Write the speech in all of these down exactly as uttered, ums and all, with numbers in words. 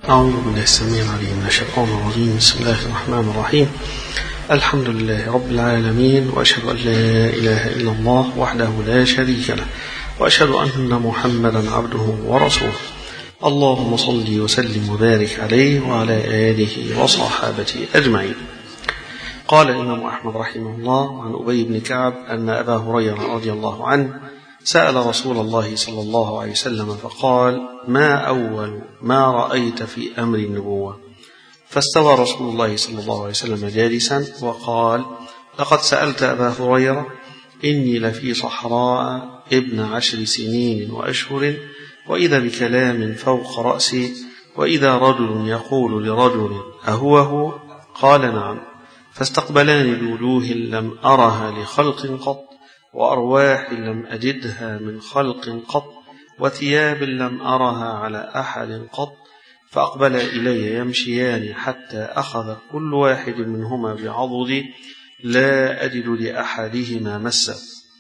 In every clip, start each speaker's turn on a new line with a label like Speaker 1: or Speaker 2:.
Speaker 1: أعوذ بالله السميع العليم من الشيطان الرجيم. بسم الله الرحمن الرحيم. الحمد لله رب العالمين، وأشهد أن لا إله إلا الله وحده لا شريك له، وأشهد أن محمدا عبده ورسوله. اللهم صل وسلم وبارك عليه وعلى آله وصحابته أجمعين. قال الإمام أحمد رحمه الله عن أبي بن كعب أن أبا هريرة رضي الله عنه سأل رسول الله صلى الله عليه وسلم فقال: ما أول ما رأيت في أمر النبوة؟ فاستوى رسول الله صلى الله عليه وسلم جالسا وقال: لقد سألت أبا هريرة، إني لفي صحراء ابن عشر سنين وأشهر، وإذا بكلام فوق رأسي، وإذا رجل يقول لرجل: أهو هو؟ قال: نعم. فاستقبلاني بوجوه لم أرها لخلق قط، وأرواح لم أجدها من خلق قط، وثياب لم أرها على أحد قط. فأقبل إلي يمشيان حتى أخذ كل واحد منهما بعضدي لا أجد لأحدهما مسا.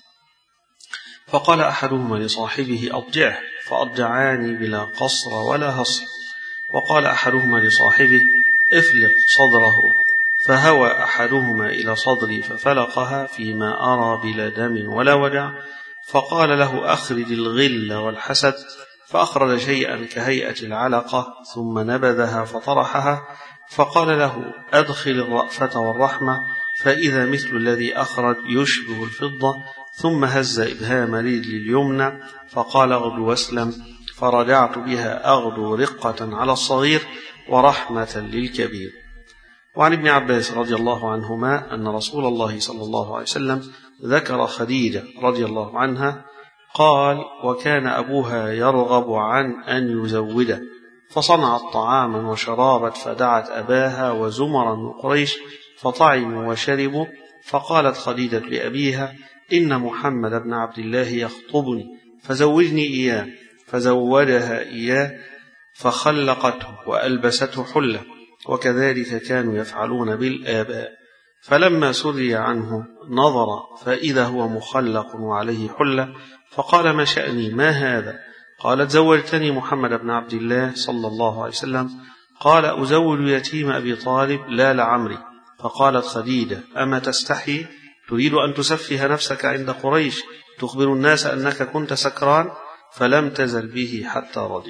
Speaker 1: فقال أحدهما لصاحبه: أضجعه، فأضجعاني بلا قصر ولا هصر. وقال أحدهما لصاحبه: افلق صدره، فهوى أحدهما إلى صدري ففلقها فيما أرى بلا دم ولا وجع. فقال له: أخرج الغل والحسد، فأخرج شيئا كهيئة العلقة ثم نبذها فطرحها. فقال له: أدخل الرأفة والرحمة، فإذا مثل الذي أخرج يشبه الفضة. ثم هز إبهام رجلي اليمنى فقال: اغدو واسلم. فرجعت بها أغدو رقة على الصغير ورحمة للكبير. وعن ابن عباس رضي الله عنهما أن رسول الله صلى الله عليه وسلم ذكر خديجة رضي الله عنها قال: وكان أبوها يرغب عن أن يزوده، فصنعت طعاما وشرابت، فدعت أباها وزمرا من قريش فطعموا وشربوا. فقالت خديجة لأبيها: إن محمد بن عبد الله يخطبني، فزوجني إياه. فزوجها إياه، فخلقته وألبسته حلة، وكذلك كانوا يفعلون بالآباء. فلما سري عنه نظر فإذا هو مخلق وعليه حلة، فقال: ما شأني؟ ما هذا؟ قالت: زوجتني محمد بن عبد الله صلى الله عليه وسلم. قال: أزوج يتيم أبي طالب؟ لا لعمري. فقالت خديجة: أما تستحي؟ تريد أن تسفه نفسك عند قريش، تخبر الناس أنك كنت سكران؟ فلم تزل به حتى رضي.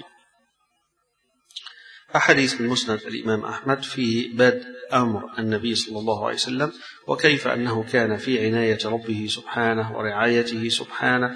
Speaker 1: أحاديث من مسند الإمام أحمد في بدء أمر النبي صلى الله عليه وسلم، وكيف أنه كان في عناية ربه سبحانه ورعايته سبحانه،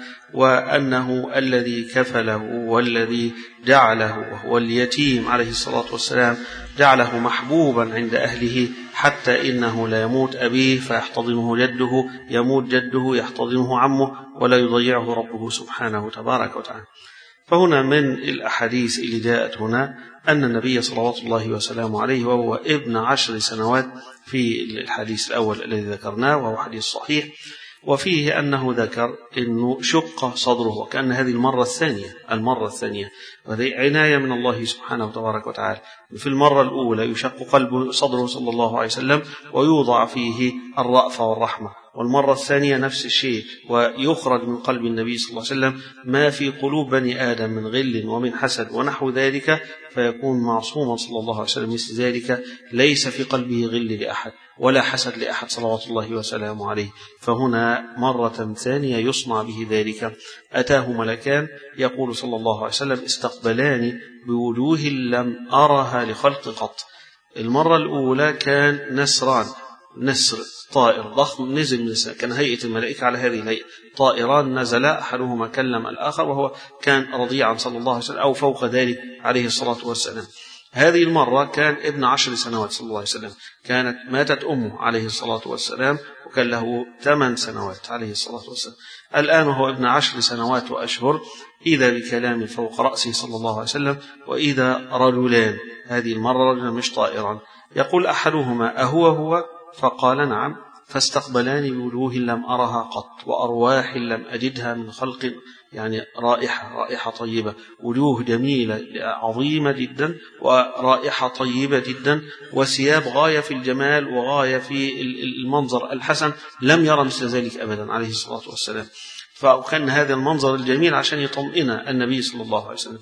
Speaker 1: وأنه الذي كفله والذي جعله، وهو اليتيم عليه الصلاة والسلام، جعله محبوبا عند أهله، حتى إنه لا يموت أبيه فيحتضنه جده، يموت جده يحتضنه عمه، ولا يضيعه ربه سبحانه تبارك وتعالى. فهنا من الأحاديث اللي جاءت هنا أن النبي صلوات الله وسلامه عليه وهو ابن عشر سنوات في الحديث الأول الذي ذكرناه، وهو حديث صحيح، وفيه أنه ذكر أنه شق صدره، وكأن هذه المرة الثانية المرة الثانية وهذه عناية من الله سبحانه تبارك وتعالى. في المرة الأولى يشق قلب صدره صلى الله عليه وسلم ويوضع فيه الرأفة والرحمة، والمرة الثانية نفس الشيء، ويخرج من قلب النبي صلى الله عليه وسلم ما في قلوب بني آدم من غل ومن حسد ونحو ذلك، فيكون معصوما صلى الله عليه وسلم مثل ذلك، ليس في قلبه غل لأحد ولا حسد لأحد صلوات الله وسلامه عليه. فهنا مرة ثانية يصنع به ذلك. أتاه ملكان يقول صلى الله عليه وسلم: استقبلاني بوجوه لم أرها لخلق قط. المرة الأولى كان نسران، نسر طائر ضخم نزل من السماء، كان هيئة الملائكة على هذه الهيئة، طائران نزلا أحدهما كلم الآخر، وهو كان رضيعا صلى الله عليه وسلم أو فوق ذلك عليه الصلاة والسلام. هذه المرة كان ابن عشر سنوات صلى الله عليه وسلم، كانت ماتت أمه عليه الصلاة والسلام، وكان له ثمان سنوات عليه الصلاة والسلام. الآن هو ابن عشر سنوات وأشهر، إذا بكلام فوق رأسه صلى الله عليه وسلم، وإذا رجلان، هذه المرة رجلا مش طائرا، يقول أحدهما: أهو هو؟ فقال: نعم. فاستقبلاني بوجوه لم أرها قط، وأرواح لم أجدها من خلق، يعني رائحة رائحة طيبة، وجوه جميلة عظيمة جدا، ورائحة طيبة جدا، وثياب غاية في الجمال وغاية في المنظر الحسن، لم يرى مثل ذلك أبدا عليه الصلاة والسلام. فكان هذا المنظر الجميل عشان يطمئن النبي صلى الله عليه وسلم.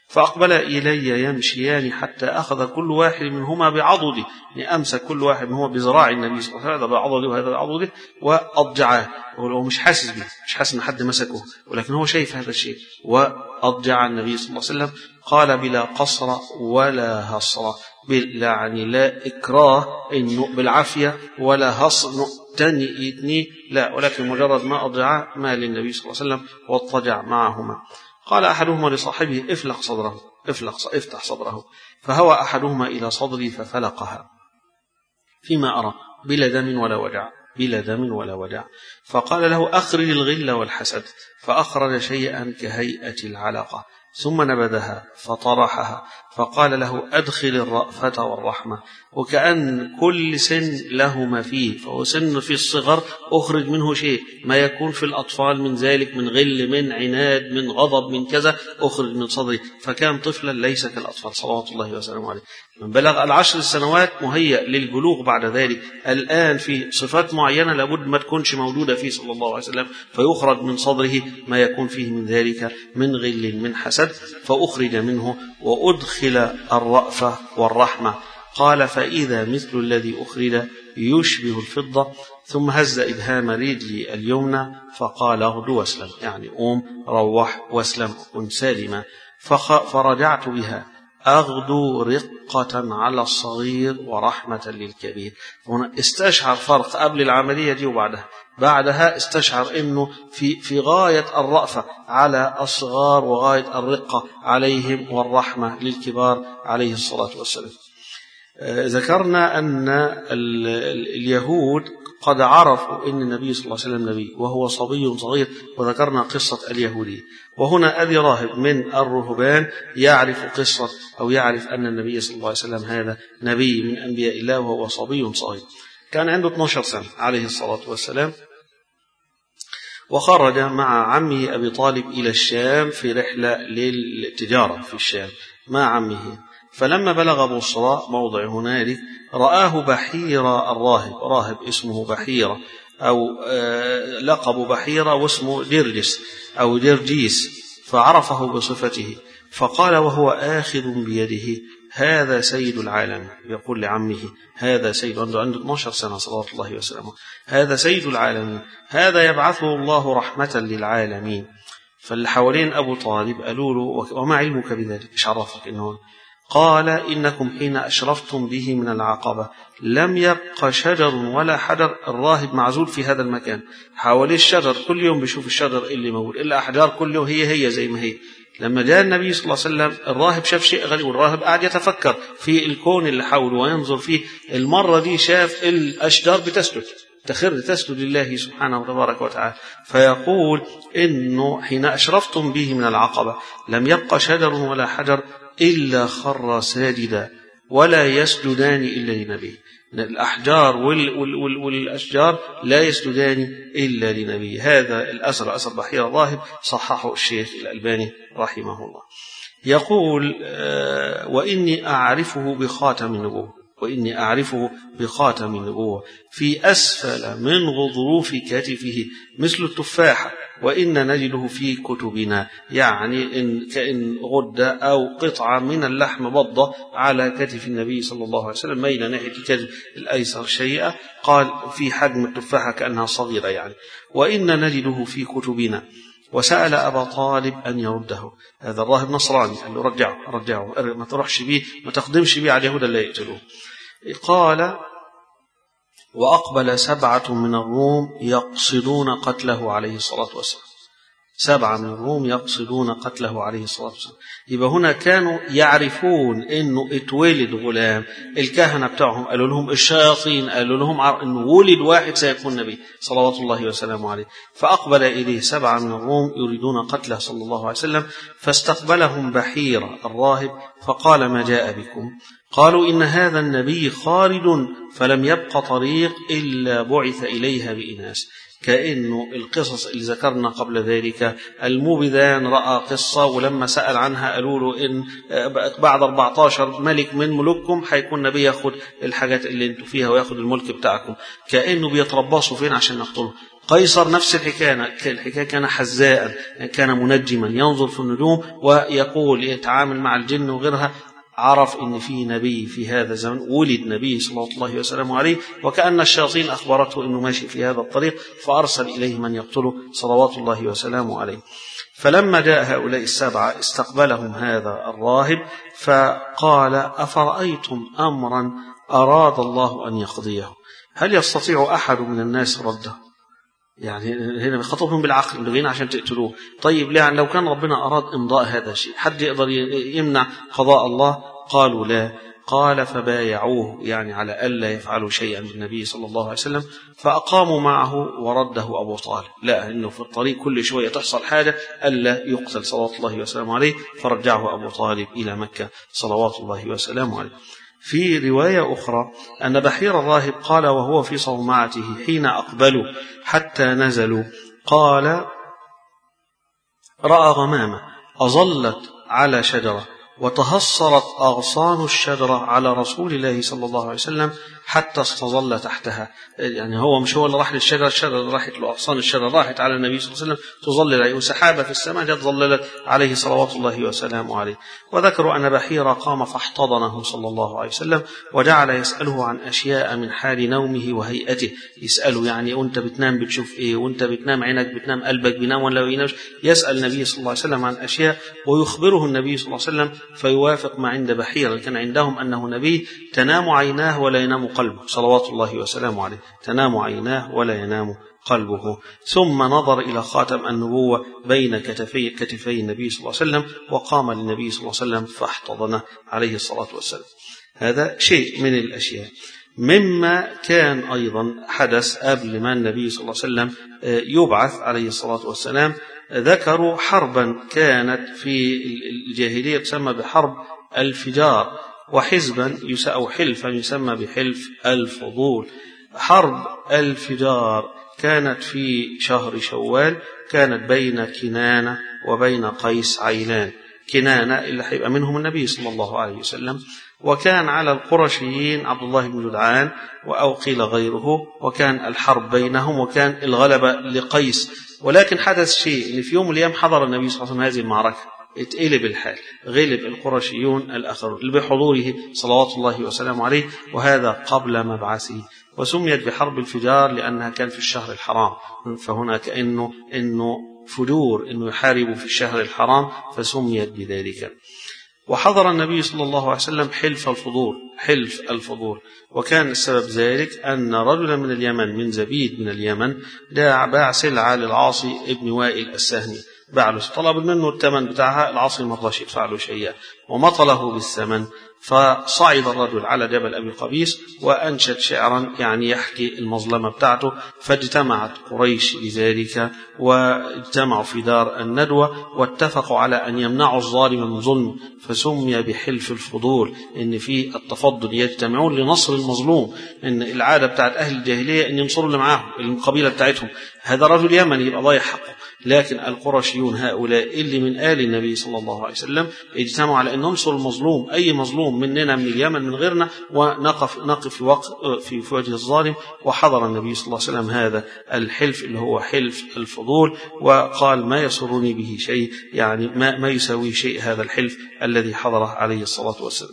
Speaker 1: فأقبل إلي يمشيان حتى أخذ كل واحد منهما بعضده، يعني أمسك كل واحد منهما بذراع النبي صلى الله عليه وسلم، هذا بعضده وهذا بعضده، وأضجعاه. هو مش حاسس به، مش حاسس إن حد مسكه، ولكن هو شايف هذا الشيء. وأضجع النبي صلى الله عليه وسلم. قال بلا قصر ولا هصر، يعني لا إكراه إنه بالعافية ولا هصر تاني يتني، لا، ولكن مجرد ما أضجع ما للنبي صلى الله عليه وسلم واضطجع معهما. قال أحدهما لصاحبه افلق صدره، افلق افتح صدره، فهوى أحدهما إلى صدري ففلقها فيما أرى بلا دم ولا وجع، بلا دم ولا وجع. فقال له أخرج الغل والحسد، فأخرج شيئا كهيئة العلقة ثم نبذها فطرحها، فقال له أدخل الرأفة والرحمة، وكأن كل سن له ما فيه، فهو سن في الصغر أخرج منه شيء، ما يكون في الأطفال من ذلك من غل من عناد من غضب من كذا أخرج من صدره، فكان طفلا ليس كالأطفال صلوات الله وسلامه عليه. من بلغ العشر السنوات مهيأ للبلوغ بعد ذلك، الآن في صفات معينة لابد ما تكونش موجودة فيه صلى الله عليه وسلم، فيخرج من صدره ما يكون فيه من ذلك من غل من حسد، فأخرج منه وأدخل الرأفة والرحمة. قال فإذا مثل الذي أخرج يشبه الفضة، ثم هز إبهام رجلي اليمنى فقال اغدو واسلم، يعني قوم روح واسلم كن سالما. فرجعت بها أغدو رقة على الصغير ورحمة للكبير. هنا استشعر فرق قبل العملية دي وبعدها، بعدها استشعر أنه في, في غاية الرأفة على الصغار وغاية الرقة عليهم والرحمة للكبار عليه الصلاة والسلام. ذكرنا أن اليهود قد عرفوا أن النبي صلى الله عليه وسلم نبي وهو صبي صغير، وذكرنا قصة اليهودية. وهنا أبي راهب من الرهبان يعرف قصة أو يعرف أن النبي صلى الله عليه وسلم هذا نبي من أنبياء الله وهو صبي صغير، كان عنده اثني عشر سنة عليه الصلاة والسلام، وخرج مع عمه أبي طالب إلى الشام في رحلة للتجارة في الشام مع عمه. فلما بلغ بصرى موضع هنالك رآه بحيرة الراهب، راهب اسمه بحيرة أو لقب بحيرة واسمه درجس أو درجيس، فعرفه بصفته، فقال وهو آخذ بيده هذا سيد العالم، يقول لعمه هذا سيد، عنده عنده اثني عشر سنة صلوات الله وسلامه، هذا سيد العالمين، هذا يبعثه الله رحمة للعالمين. فاللي حوالين أبو طالب قالوا له وما علمك بذلك، إيش عرفك إنه؟ قال إنكم حين أشرفتم به من العقبة لم يبق شجر ولا حجر، الراهب معزول في هذا المكان حواليه الشجر، كل يوم بيشوف الشجر اللي موجود، الأحجار كل يوم هي هي زي ما هي. لما جاء النبي صلى الله عليه وسلم الراهب شاف شيء غريب، والراهب قاعد يتفكر في الكون اللي حوله وينظر فيه. المرة دي شاف الأشجار بتسجد، تخر تسجد لله سبحانه وتبارك وتعالى، فيقول إنه حين أشرفتم به من العقبة لم يبق شجر ولا حجر إلا خر ساجدا ولا يسجدان إلا لنبي. الأحجار وال وال وال والأشجار لا يسجدان إلا لنبي. هذا الأثر أثر بحيرة الراهب صححه الشيخ الألباني رحمه الله. يقول آه وإني أعرفه بخاتم النبوة، وإني أعرفه بخاتم النبوة في أسفل من غضروف كتفه مثل التفاحة، وإن نجده في كتبنا، يعني إن كأن غدة أو قطعة من اللحم بضة على كتف النبي صلى الله عليه وسلم ميلا ناحية الكتف الأيسر شيئا، قال في حجم التفاحة كأنها صغيرة يعني، وإن نجده في كتبنا. وسأل أبا طالب أن يرده. هذا الراهب نصراني، قال له رجعه رجعه ما تروحش بيه، ما تقدمش بيه على اليهود اللي يقتلوه. قال وأقبل سبعة من الروم يقصدون قتله عليه الصلاة والسلام، سبعة من الروم يقصدون قتله عليه الصلاة والسلام. يبقى هنا كانوا يعرفون أنه اتولد غلام، الكهنة بتاعهم قالوا لهم، الشياطين قالوا لهم أنه ولد واحد سيكون نبي صلوات الله وسلامه عليه. فأقبل إليه سبعة من الروم يريدون قتله صلى الله عليه وسلم، فاستقبلهم بحيرة الراهب فقال ما جاء بكم؟ قالوا إن هذا النبي خالد فلم يبق طريق إلا بعث إليها بإناس. كأنه القصص اللي ذكرنا قبل ذلك، الموبذان رأى قصة ولما سأل عنها قالوا له إن بعد أربعة عشر ملك من ملوككم حيكون نبي ياخد الحاجات اللي انتوا فيها وياخد الملك بتاعكم. كأنه بيتربصوا فين عشان نقتله. قيصر نفس الحكاية، الحكاية كان حزاء، كان منجما ينظر في النجوم ويقول يتعامل مع الجن وغيرها. عرف ان في نبي في هذا الزمن، ولد نبي صلى الله عليه وسلم عليه، وكأن الشياطين اخبرته انه ماشي في هذا الطريق، فارسل اليه من يقتله صلوات الله وسلامه عليه. فلما جاء هؤلاء السبعة استقبلهم هذا الراهب فقال: أفرأيتم أمرا أراد الله أن يقضيه، هل يستطيع أحد من الناس رده؟ يعني هنا بيخاطبهم بالعقل، انتوا جايين عشان تقتلوه. طيب يعني لو كان ربنا أراد إمضاء هذا الشيء، حد يقدر يمنع قضاء الله؟ قالوا لا. قال: فبايعوه، يعني على ألا يفعلوا شيئا بالنبي صلى الله عليه وسلم، فأقاموا معه ورده أبو طالب. لا، إنه في الطريق كل شوية تحصل حاجة ألا يقتل صلوات الله وسلامه عليه، فرجعه أبو طالب إلى مكة صلوات الله وسلامه عليه. في رواية أخرى أن بحير الراهب قال وهو في صومعته حين أقبلوا حتى نزلوا، قال: رأى غمامة أظلت على شجرة وتهصرت أغصان الشجرة على رسول الله صلى الله عليه وسلم حتى استظل تحتها. يعني هو مش هو اللي راح للشجرة، الشجرة اللي راحت له، أغصان الشجرة راحت على النبي صلى الله عليه وسلم تظلل عليه، وسحابة في السماء جت ظللت عليه صلوات الله وسلامه عليه. وذكروا أن بحير قام فاحتضنه صلى الله عليه وسلم وجعل يسأله عن أشياء من حال نومه وهيئته. يسأله يعني وأنت بتنام بتشوف إيه، وأنت بتنام عينك بتنام، قلبك بينام ولا بينامش. يسأل النبي صلى الله عليه وسلم عن أشياء ويخبره النبي صلى الله عليه وسلم، فيوافق ما عند بحير. كان عندهم أنه نبي تنام عيناه ولا ينام قلبه صلوات الله وسلامه عليه، تنام عيناه ولا ينام قلبه. ثم نظر إلى خاتم النبوة بين كتفي كتفي النبي صلى الله عليه وسلم، وقام للنبي صلى الله عليه وسلم فاحتضنه عليه الصلاة والسلام. هذا شيء من الأشياء. مما كان أيضا حدث قبل ما النبي صلى الله عليه وسلم يبعث عليه الصلاة والسلام، ذكروا حربا كانت في الجاهلية تسمى بحرب الفجار، وحزبا أو حلفا يسمى بحلف الفضول. حرب الفجار كانت في شهر شوال، كانت بين كنانة وبين قيس عيلان. كنانة اللي هيبقى منهم النبي صلى الله عليه وسلم، وكان على القرشيين عبد الله بن جدعان أو قيل غيره، وكان الحرب بينهم، وكان الغلبة لقيس. ولكن حدث شيء ان في يوم من الايام حضر النبي صلى الله عليه وسلم هذه المعركة، اتقلب الحال، غلب القرشيون الآخرون اللي بحضوره صلوات الله وسلامه عليه، وهذا قبل مبعثه. وسميت بحرب الفجار لأنها كان في الشهر الحرام، فهنا كأنه إنه فجور إنه يحاربوا في الشهر الحرام، فسميت بذلك. وحضر النبي صلى الله عليه وسلم حلف الفضول، حلف الفضول، وكان السبب ذلك أن رجلا من اليمن، من زبيد من اليمن، داع باع سلعة للعاصي ابن وائل السهمي، باع له، طلب منه الثمن بتاعها، العاصي ما رضاش يدفع له شيئا ومطله بالثمن. فصعد الرجل على جبل أبي قبيس وأنشد شعرا يعني يحكي المظلمة بتاعته، فاجتمعت قريش لذلك، واجتمعوا في دار الندوة واتفقوا على أن يمنعوا الظالم من ظلم، فسمي بحلف الفضول، إن في التفضل يجتمعون لنصر المظلوم. إن العادة بتاعت أهل الجاهلية أن ينصروا اللي معاهم، القبيلة بتاعتهم، هذا رجل يمني يبقى ضايع حقه، لكن القرشيون هؤلاء اللي من آل النبي صلى الله عليه وسلم اجتمعوا على أن ننصر المظلوم، أي مظلوم مننا من اليمن من غيرنا، ونقف نقف في وقت في وجه الظالم. وحضر النبي صلى الله عليه وسلم هذا الحلف اللي هو حلف الفضول، وقال ما يسرني به شيء، يعني ما, ما يساوي شيء هذا الحلف الذي حضره عليه الصلاة والسلام.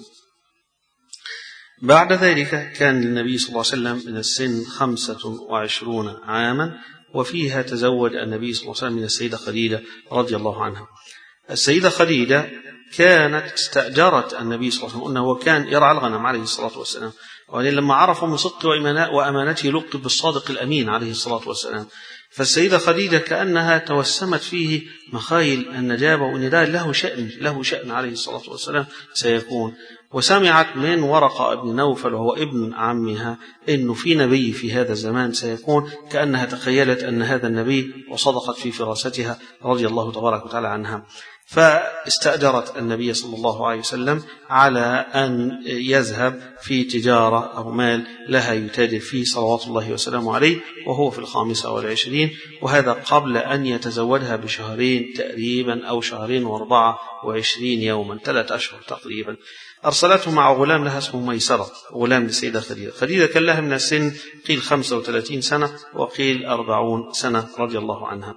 Speaker 1: بعد ذلك كان النبي صلى الله عليه وسلم من السن خمسة وعشرون عاما، وفيها تزوج النبي صلى الله عليه وسلم من السيدة خديجة رضي الله عنها. السيدة خديجة كانت استأجرت النبي صلى الله عليه وسلم، أنه كان يرعى الغنم عليه الصلاة والسلام، ولما عرفوا من صدق وأمانته لقب بالصادق الأمين عليه الصلاة والسلام. فالسيدة خديجة كأنها توسمت فيه مخايل النجابة، وأن ده له شأن له شأن عليه الصلاة والسلام سيكون. وسمعت من ورقة ابن نوفل وهو ابن عمها إنه في نبي في هذا الزمان سيكون، كأنها تخيلت أن هذا النبي، وصدقت في فراستها رضي الله تبارك وتعالى عنها. فاستأجرت النبي صلى الله عليه وسلم على أن يذهب في تجارة أو مال لها يتاجر فيه صلوات الله وسلامه عليه، وهو في الخامسة والعشرين، وهذا قبل أن يتزوجها بشهرين تقريبا، أو شهرين واربعة وعشرين يوما، ثلاث أشهر تقريبا. أرسلته مع غلام لها اسمه ميسرة، غلام للسيدة خديجة. خديجة كان لها من السن قيل خمسة وثلاثين سنة وقيل أربعون سنة رضي الله عنها.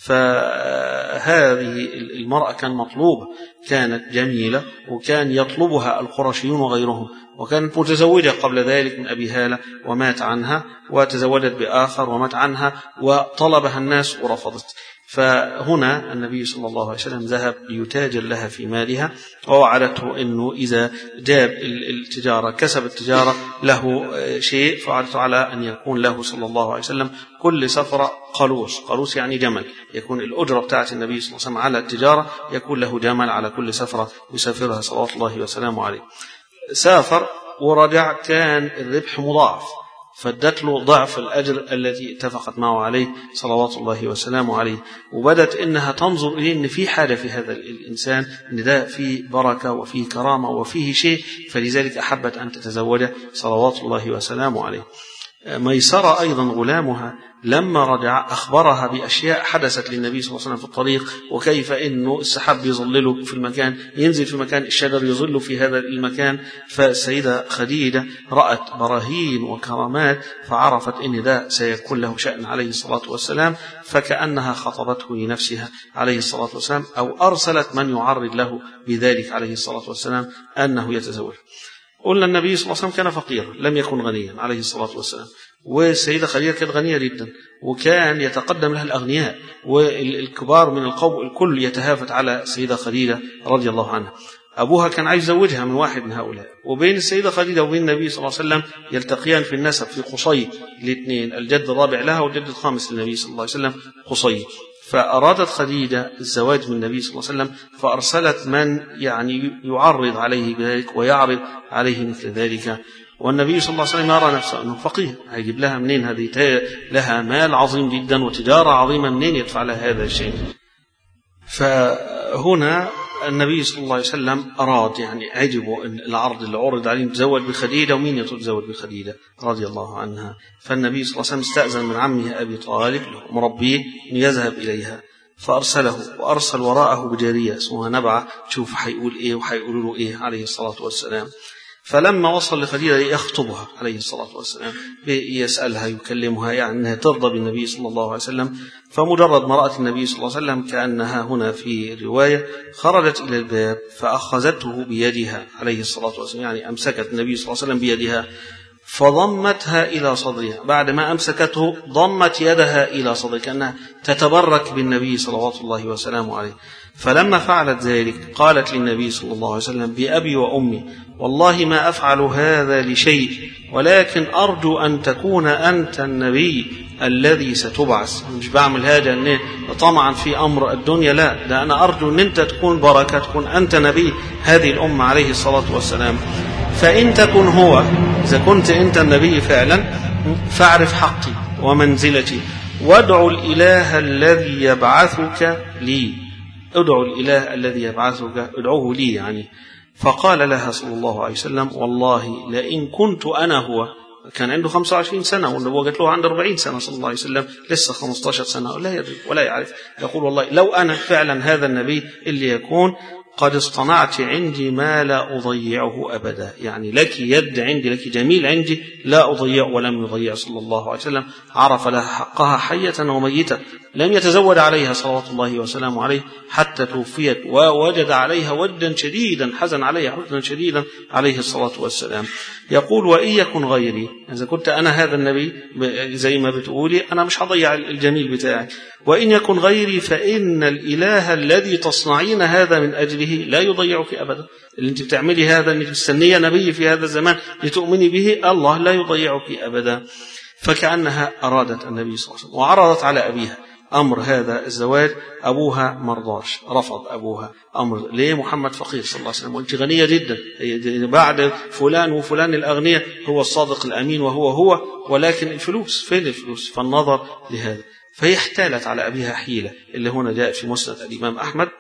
Speaker 1: فهذه المرأة كان مطلوبة، كانت جميلة وكان يطلبها القرشيون وغيرهم، وكانت متزوجة قبل ذلك من أبي هالة ومات عنها، وتزوجت بآخر ومات عنها، وطلبها الناس ورفضت. فهنا النبي صلى الله عليه وسلم ذهب ليتاجر لها في مالها، ووعدته أنه إذا جاب التجارة كسب التجارة له شيء، فوعدته على أن يكون له صلى الله عليه وسلم كل سفرة قلوس، قلوس يعني جمل، يكون الأجرة بتاعت النبي صلى الله عليه وسلم على التجارة يكون له جمل على كل سفرة يسافرها صلوات الله وسلامه عليه. سافر ورجع كان الربح مضاعف، فادت له ضعف الأجر الذي اتفقت معه عليه صلوات الله وسلامه عليه. وبدت إنها تنظر إليه إن في حاجة في هذا الإنسان، إن ده فيه بركة وفيه كرامة وفيه شيء، فلذلك أحبت أن تتزوجه صلوات الله وسلامه عليه. ميسرة أيضا غلامها لما رجع أخبرها بأشياء حدثت للنبي صلى الله عليه وسلم في الطريق، وكيف أنه السحاب يظلله في المكان، ينزل في مكان الشجر يظل في هذا المكان. فالسيدة خديجة رأت براهين وكرامات، فعرفت أن ده سيكون له شأن عليه الصلاة والسلام، فكأنها خطبته لنفسها عليه الصلاة والسلام، أو أرسلت من يعرض له بذلك عليه الصلاة والسلام أنه يتزوج. قلنا النبي صلى الله عليه وسلم كان فقيرا لم يكن غنيا عليه الصلاة والسلام، والسيدة خديجة كانت غنية جدا، وكان يتقدم لها الأغنياء والكبار من القوم، الكل يتهافت على السيدة خديجة رضي الله عنها. أبوها كان عايز يزوجها من واحد من هؤلاء، وبين السيدة خديجة وبين النبي صلى الله عليه وسلم يلتقيان في النسب في قصي، الاثنين الجد الرابع لها والجد الخامس للنبي صلى الله عليه وسلم قصي. فأرادت خديجة الزواج من النبي صلى الله عليه وسلم، فأرسلت من يعني يعرض عليه بذلك ويعرض عليه مثل ذلك. والنبي صلى الله عليه وسلم يرى نفسه أنه فقير، هيجيب لها منين؟ هذه لها مال عظيم جدا وتجارة عظيمة، منين يدفع لها هذا الشيء؟ فهنا النبي صلى الله عليه وسلم أراد، يعني عجبه العرض اللي عرض عليه يتزوج بخديجة، ومين يتزوج بخديجة رضي الله عنها. فالنبي صلى الله عليه وسلم استأذن من عمه أبي طالب مربيه أن يذهب إليها، فأرسله وأرسل وراءه بجارية اسمها نبعة تشوف حيقول إيه وحيقولوا له إيه عليه الصلاة والسلام. فلما وصل لخديجة يخطبها عليه الصلاة والسلام، يسألها يكلمها، يعني أنها ترضى بالنبي صلى الله عليه وسلم. فمجرد ما رأت النبي صلى الله عليه وسلم كأنها هنا في رواية خرجت إلى الباب فأخذته بيدها عليه الصلاة والسلام، يعني أمسكت النبي صلى الله عليه وسلم بيدها فضمتها إلى صدرها، بعد ما أمسكته ضمت يدها إلى صدرها كأنها تتبرك بالنبي صلوات الله وسلامه عليه. فلما فعلت ذلك قالت للنبي صلى الله عليه وسلم بأبي وأمي والله ما أفعل هذا لشيء، ولكن أرجو أن تكون أنت النبي الذي ستبعث. مش بعمل هذا أن طمعا في أمر الدنيا، لا، ده أنا أرجو أن أنت تكون بركة، تكون أنت نبي هذه الأمة عليه الصلاة والسلام. فإن تكن هو، إذا كنت أنت النبي فعلا، فاعرف حقي ومنزلتي، وادعو الإله الذي يبعثك لي، ادعو الإله الذي يبعثك، ادعوه لي يعني. فقال لها صلى الله عليه وسلم والله لئن كنت أنا هو، كان عنده خمسة وعشرين سنة والنبوة قالت له عنده أربعين سنة صلى الله عليه وسلم، لسه خمسة عشر سنة ولا يدري ولا يعرف. يقول والله لو أنا فعلا هذا النبي اللي يكون قد اصطنعت عندي ما لا أضيعه أبدا، يعني لك يد عندي، لك جميل عندي لا أضيع، ولم يضيع صلى الله عليه وسلم. عرف لها حقها حية وميتة، لم يتزود عليها صلوات الله وسلامه عليه حتى توفيت، ووجد عليها وجدا شديدا، حزن عليها حزنا شديدا عليه الصلاة والسلام. يقول وإن يكن غيري، إذا كنت أنا هذا النبي زي ما بتقولي أنا مش هضيع الجميل بتاعي، وإن يكن غيري فإن الإله الذي تصنعين هذا من أجله لا يضيعك أبدا. اللي أنت بتعملي هذا أنك مستنية نبي في هذا الزمان لتؤمني به، الله لا يضيعك أبدا. فكأنها أرادت النبي صلى الله عليه وسلم، وعرضت على أبيها أمر هذا الزواج. أبوها مرضاش، رفض أبوها أمر. ليه؟ محمد فقير صلى الله عليه وسلم وأنت غنية جدا، بعد فلان وفلان الأغنياء هو الصادق الأمين وهو هو، ولكن الفلوس فين الفلوس؟ فالنظر لهذا. فهي احتالت على أبيها حيلة، اللي هنا جاء في مسند الإمام أحمد.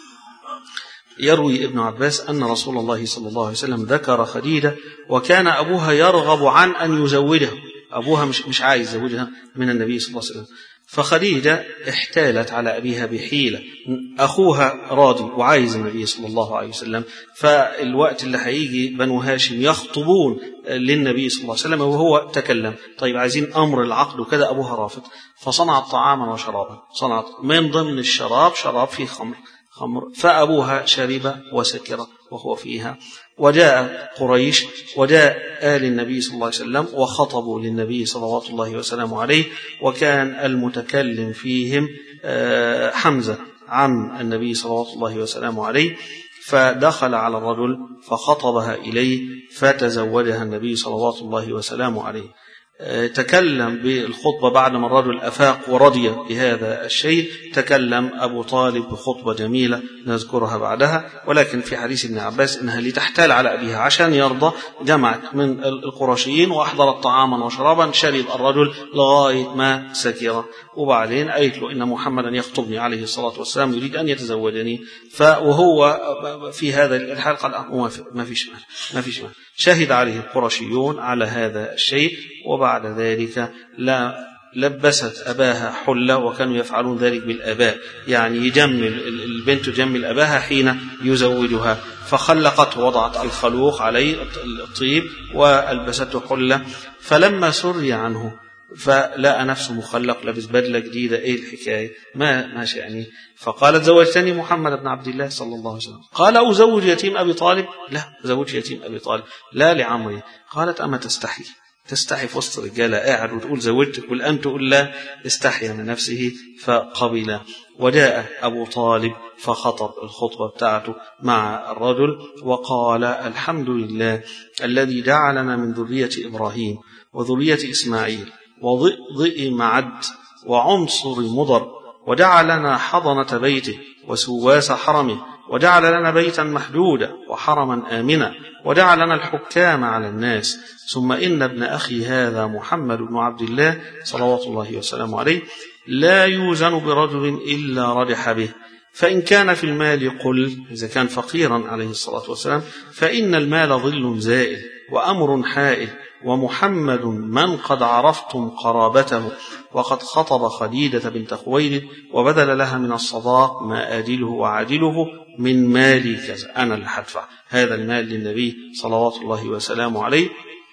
Speaker 1: يروي ابن عباس أن رسول الله صلى الله عليه وسلم ذكر خديجة، وكان أبوها يرغب عن أن يزوجها، أبوها مش مش عايز يزوجها من النبي صلى الله عليه وسلم. فخديجة احتالت على أبيها بحيلة، أخوها راضي وعايز النبي صلى الله عليه وسلم، فالوقت اللي هيجي بنو هاشم يخطبون للنبي صلى الله عليه وسلم وهو تكلم، طيب عايزين أمر العقد وكذا، أبوها رافض، فصنعت طعاما وشرابا، صنعت من ضمن الشراب شراب فيه خمر خمر فأبوها شرب وسكر وهو فيها. وجاء قريش وجاء آل النبي صلى الله عليه وسلم وخطبوا للنبي صلوات الله وسلامه عليه، وكان المتكلم فيهم حمزة عم النبي صلوات الله وسلامه عليه، فدخل على الرجل فخطبها إليه فتزوجها النبي صلوات الله وسلامه عليه. تكلم بالخطبة بعد ما الرجل أفاق ورضي بهذا الشيء، تكلم أبو طالب بخطبة جميلة نذكرها بعدها، ولكن في حديث ابن عباس إنها لتحتال على أبيها عشان يرضى، جمعت من القرشيين وأحضرت طعاما وشرابا، شرب الرجل لغاية ما سكر، وبعدين قالت له إن محمدا يخطبني عليه الصلاة والسلام يريد أن يتزوجني، وهو في هذا الحال قال ما فيش مال ما فيش مال. شهد عليه القرشيون على هذا الشيء، وبعد ذلك لا لبست أباها حلة، وكانوا يفعلون ذلك بالآباء، يعني يجمل البنت تجمل أباها حين يزوجها، فخلقته وضعت الخلوق عليه الطيب وألبسته حلة. فلما سري عنه فلقى نفسه مخلق لابس بدلة جديدة، ايه الحكاية ما ما شأني؟ فقالت زوجتني محمد بن عبد الله صلى الله عليه وسلم. قال أزوج يتيم أبي طالب؟ لا زوج يتيم أبي طالب لا لعمري. قالت أما تستحي تستحي في وسط رجالة قاعد وتقول زوجتك والآن تقول لا؟ استحيا من نفسه فقبل. وجاء أبو طالب فخطب الخطبة بتاعته مع الرجل وقال الحمد لله الذي جعلنا من ذرية إبراهيم وذرية إسماعيل وضئ معد وعنصر مضر، وجعلنا حضنة بيته وسواس حرمه، وجعل لنا بيتا محدودا وحرما آمنا، وجعل لنا الحكام على الناس. ثم إن ابن أخي هذا محمد بن عبد الله صلوات الله وسلامه عليه لا يوزن برجل إلا رجح به، فإن كان في المال قل، إذا كان فقيرا عليه الصلاة والسلام، فإن المال ظل زائل وأمر حائل، ومحمد من قد عرفتم قرابته، وقد خطب خديجة بنت خويلد وبذل لها من الصداق ما آدله وعادله من مالي كذا، أنا اللي هدفع هذا المال للنبي صلوات الله وسلامه عليه.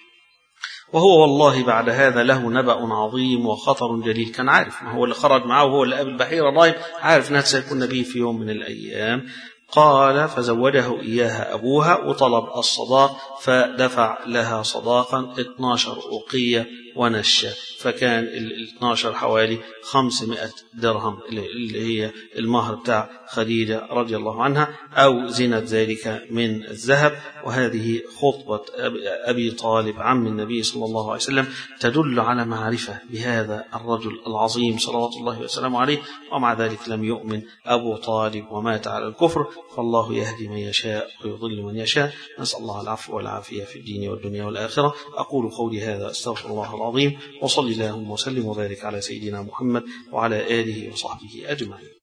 Speaker 1: وهو والله بعد هذا له نبأ عظيم وخطر جليل، كان عارف، ما هو اللي خرج معه وهو اللي قابل بحيرة الراهب، عارف أنها سيكون نبي في يوم من الأيام. قال فزوجه إياها أبوها وطلب الصداق، فدفع لها صداقا اثناشر أوقية ونشة، فكان ال اثناشر حوالي خمسمائة درهم اللي هي المهر بتاع خديجة رضي الله عنها، أو زينة ذلك من الذهب. وهذه خطبة أبي طالب عم النبي صلى الله عليه وسلم تدل على معرفة بهذا الرجل العظيم صلوات الله وسلامه عليه، ومع ذلك لم يؤمن أبو طالب ومات على الكفر. فالله يهدي من يشاء ويضل من يشاء، نسأل الله العفو والعافية في الدين والدنيا والآخرة. أقول قولي هذا أستغفر الله العظيم، وصلي اللهم وسلم وبارك على سيدنا محمد وعلى آله وصحبه أجمعين.